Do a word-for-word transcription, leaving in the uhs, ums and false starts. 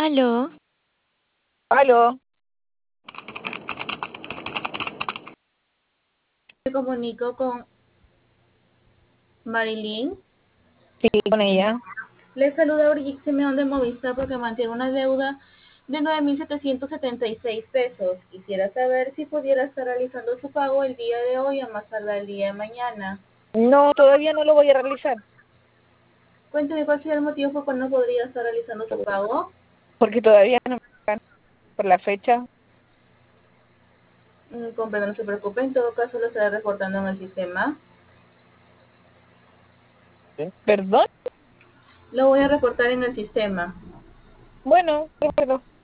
Aló, Aló, Me comunico con Marilyn. sí, con ella. Le saluda Brigitte Simeón de Movistar porque mantiene una deuda de nueve mil setecientos setenta y seis pesos. Quisiera saber si pudiera estar realizando su pago el día de hoy a más tardar el día de mañana. No, todavía no lo voy a realizar, Cuénteme cuál sería el motivo por cual no podría estar realizando su pago. porque todavía no me pagan por la fecha. Mm, comprendo, no se preocupe, en todo caso lo estaré reportando en el sistema. ¿Perdón? Lo voy a reportar en el sistema. Bueno, de acuerdo.